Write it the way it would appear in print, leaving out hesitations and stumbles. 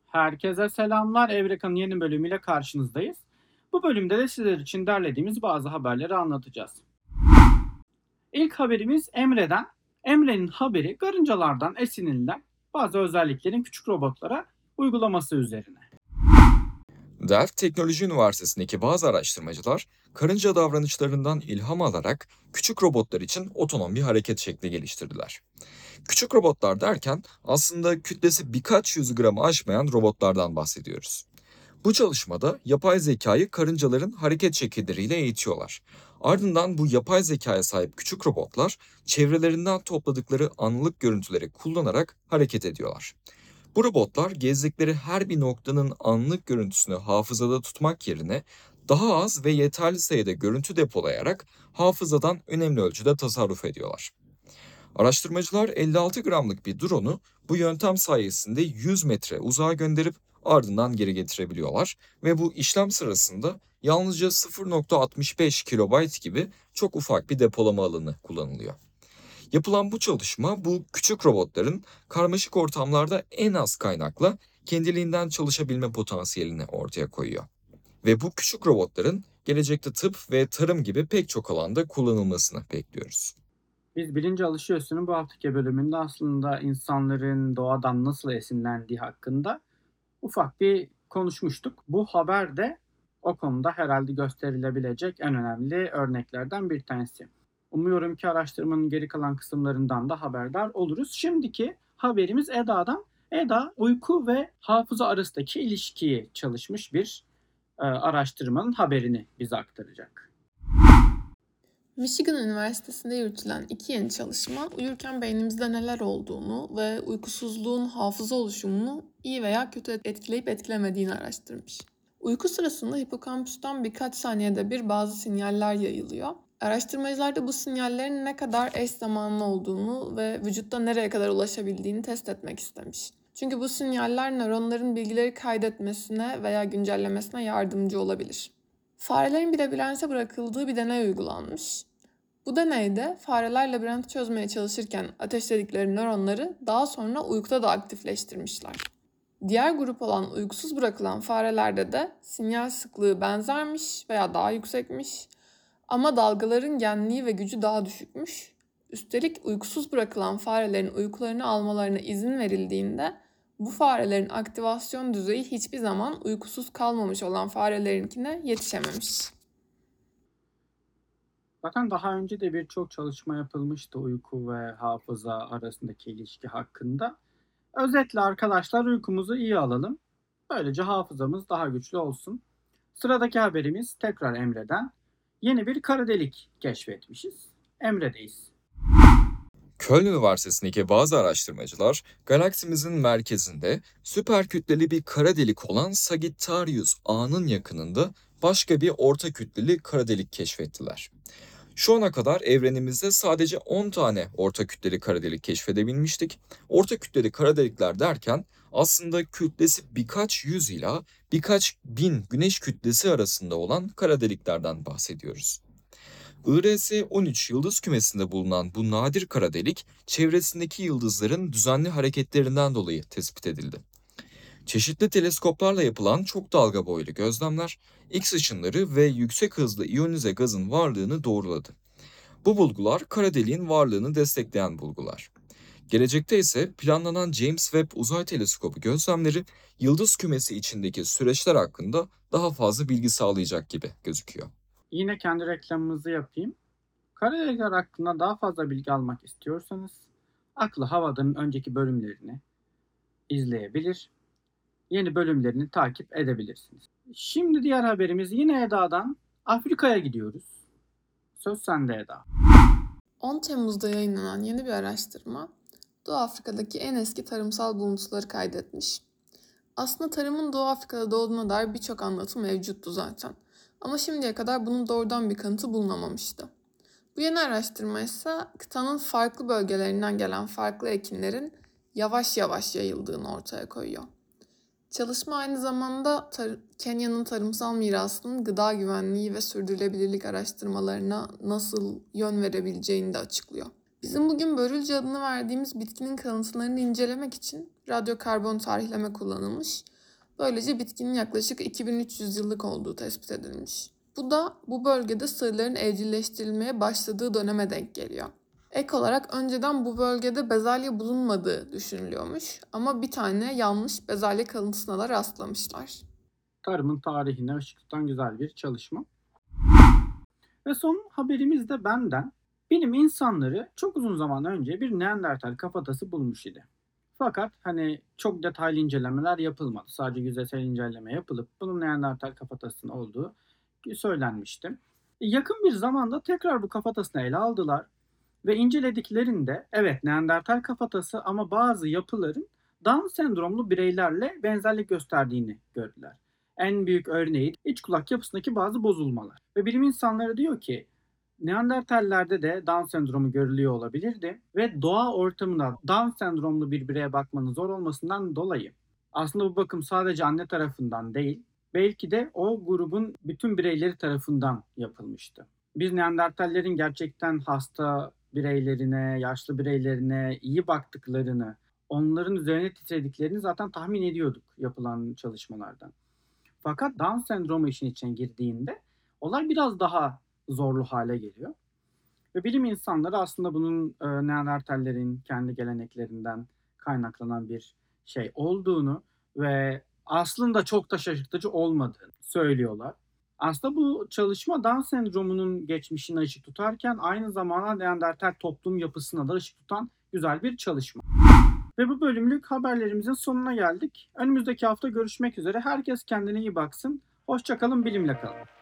Herkese selamlar. Evreka'nın yeni bölümüyle karşınızdayız. Bu bölümde de sizler için derlediğimiz bazı haberleri anlatacağız. İlk haberimiz Emre'den. Emre'nin haberi karıncalardan esinlenilen bazı özelliklerin küçük robotlara uygulaması üzerine. Delft Teknoloji Üniversitesi'ndeki bazı araştırmacılar, karınca davranışlarından ilham alarak küçük robotlar için otonom bir hareket şekli geliştirdiler. Küçük robotlar derken aslında kütlesi birkaç yüz gramı aşmayan robotlardan bahsediyoruz. Bu çalışmada yapay zekayı karıncaların hareket şekilleriyle eğitiyorlar. Ardından bu yapay zekaya sahip küçük robotlar çevrelerinden topladıkları anlık görüntüleri kullanarak hareket ediyorlar. Bu robotlar gezdikleri her bir noktanın anlık görüntüsünü hafızada tutmak yerine daha az ve yeterli sayıda görüntü depolayarak hafızadan önemli ölçüde tasarruf ediyorlar. Araştırmacılar 56 gramlık bir drone'u bu yöntem sayesinde 100 metre uzağa gönderip ardından geri getirebiliyorlar ve bu işlem sırasında yalnızca 0.65 kilobayt gibi çok ufak bir depolama alanı kullanılıyor. Yapılan bu çalışma bu küçük robotların karmaşık ortamlarda en az kaynakla kendiliğinden çalışabilme potansiyelini ortaya koyuyor. Ve bu küçük robotların gelecekte tıp ve tarım gibi pek çok alanda kullanılmasını bekliyoruz. Biz Bilinci Alışıyorsun'un bu haftaki bölümünde aslında insanların doğadan nasıl esinlendiği hakkında ufak bir konuşmuştuk. Bu haber de o konuda herhalde gösterilebilecek en önemli örneklerden bir tanesi. Umuyorum ki araştırmanın geri kalan kısımlarından da haberdar oluruz. Şimdiki haberimiz Eda'dan. Eda uyku ve hafıza arasındaki ilişkiyi çalışmış bir araştırmanın haberini bize aktaracak. Michigan Üniversitesi'nde yürütülen iki yeni çalışma, uyurken beynimizde neler olduğunu ve uykusuzluğun hafıza oluşumunu iyi veya kötü etkileyip etkilemediğini araştırmış. Uyku sırasında hipokampüsten birkaç saniyede bir bazı sinyaller yayılıyor. Araştırmacılar da bu sinyallerin ne kadar eş zamanlı olduğunu ve vücutta nereye kadar ulaşabildiğini test etmek istemiş. Çünkü bu sinyaller nöronların bilgileri kaydetmesine veya güncellemesine yardımcı olabilir. Farelerin bir labirente bırakıldığı bir deney uygulanmış. Bu deneyde fareler labirenti çözmeye çalışırken ateşledikleri nöronları daha sonra uykuda da aktifleştirmişler. Diğer grup olan uykusuz bırakılan farelerde de sinyal sıklığı benzermiş veya daha yüksekmiş ama dalgaların genliği ve gücü daha düşükmüş. Üstelik uykusuz bırakılan farelerin uykularını almalarına izin verildiğinde bu farelerin aktivasyon düzeyi hiçbir zaman uykusuz kalmamış olan farelerinkine yetişememiş. Zaten daha önce de birçok çalışma yapılmıştı uyku ve hafıza arasındaki ilişki hakkında. Özetle arkadaşlar uykumuzu iyi alalım. Böylece hafızamız daha güçlü olsun. Sıradaki haberimiz tekrar Emre'den. Yeni bir kara delik keşfetmişiz. Emre'deyiz. Köln Üniversitesi'ndeki bazı araştırmacılar galaksimizin merkezinde süper kütleli bir kara delik olan Sagittarius A'nın yakınında başka bir orta kütleli kara delik keşfettiler. Şu ana kadar evrenimizde sadece 10 tane orta kütleli kara delik keşfedebilmiştik. Orta kütleli kara delikler derken aslında kütlesi birkaç yüz ila birkaç bin güneş kütlesi arasında olan kara deliklerden bahsediyoruz. IRS-13 yıldız kümesinde bulunan bu nadir kara delik, çevresindeki yıldızların düzenli hareketlerinden dolayı tespit edildi. Çeşitli teleskoplarla yapılan çok dalga boylu gözlemler, X ışınları ve yüksek hızlı iyonize gazın varlığını doğruladı. Bu bulgular kara deliğin varlığını destekleyen bulgular. Gelecekte ise planlanan James Webb Uzay Teleskobu gözlemleri yıldız kümesi içindeki süreçler hakkında daha fazla bilgi sağlayacak gibi gözüküyor. Yine kendi reklamımızı yapayım. Kara delikler hakkında daha fazla bilgi almak istiyorsanız Aklı Havada'nın önceki bölümlerini izleyebilir, yeni bölümlerini takip edebilirsiniz. Şimdi diğer haberimiz yine Eda'dan. Afrika'ya gidiyoruz. Söz sende Eda. 10 Temmuz'da yayınlanan yeni bir araştırma, Doğu Afrika'daki en eski tarımsal buluntuları kaydetmiş. Aslında tarımın Doğu Afrika'da doğduğuna dair birçok anlatı mevcuttu zaten. Ama şimdiye kadar bunun doğrudan bir kanıtı bulunamamıştı. Bu yeni araştırma ise kıtanın farklı bölgelerinden gelen farklı ekinlerin yavaş yavaş yayıldığını ortaya koyuyor. Çalışma aynı zamanda Kenya'nın tarımsal mirasının gıda güvenliği ve sürdürülebilirlik araştırmalarına nasıl yön verebileceğini de açıklıyor. Bizim bugün börülce adını verdiğimiz bitkinin kalıntılarını incelemek için radyokarbon tarihleme kullanılmış. Böylece bitkinin yaklaşık 2300 yıllık olduğu tespit edilmiş. Bu da bu bölgede sığırların evcilleştirilmeye başladığı döneme denk geliyor. Ek olarak önceden bu bölgede bezelye bulunmadığı düşünülüyormuş ama bir tane yanlış bezelye kalıntısına da rastlamışlar. Tarımın tarihine ışık tutan güzel bir çalışma. Ve son haberimiz de benden. Bilim insanları çok uzun zaman önce bir Neandertal kafatası bulmuş idi. Fakat hani çok detaylı incelemeler yapılmadı. Sadece yüzeysel inceleme yapılıp bunun Neandertal kafatasının olduğu söylenmişti. Yakın bir zamanda tekrar bu kafatasını ele aldılar ve incelediklerinde evet Neandertal kafatası ama bazı yapıların Down sendromlu bireylerle benzerlik gösterdiğini gördüler. En büyük örneği iç kulak yapısındaki bazı bozulmalar. Ve bilim insanları diyor ki Neandertallerde de Down sendromu görülüyor olabilirdi ve doğa ortamında Down sendromlu bir bireye bakmanın zor olmasından dolayı aslında bu bakım sadece anne tarafından değil, belki de o grubun bütün bireyleri tarafından yapılmıştı. Biz Neandertallerin gerçekten hasta bireylerine, yaşlı bireylerine iyi baktıklarını, onların üzerine titrediklerini zaten tahmin ediyorduk yapılan çalışmalardan. Fakat Down sendromu işin içine girdiğinde olay biraz daha zorlu hale geliyor. Ve bilim insanları aslında bunun Neandertallerin kendi geleneklerinden kaynaklanan bir şey olduğunu ve aslında çok da şaşırtıcı olmadığını söylüyorlar. Aslında bu çalışma Down sendromunun geçmişine ışık tutarken aynı zamanda Neandertal toplum yapısına da ışık tutan güzel bir çalışma. Ve bu bölümlük haberlerimizin sonuna geldik. Önümüzdeki hafta görüşmek üzere. Herkes kendine iyi baksın. Hoşça kalın, bilimle kalın.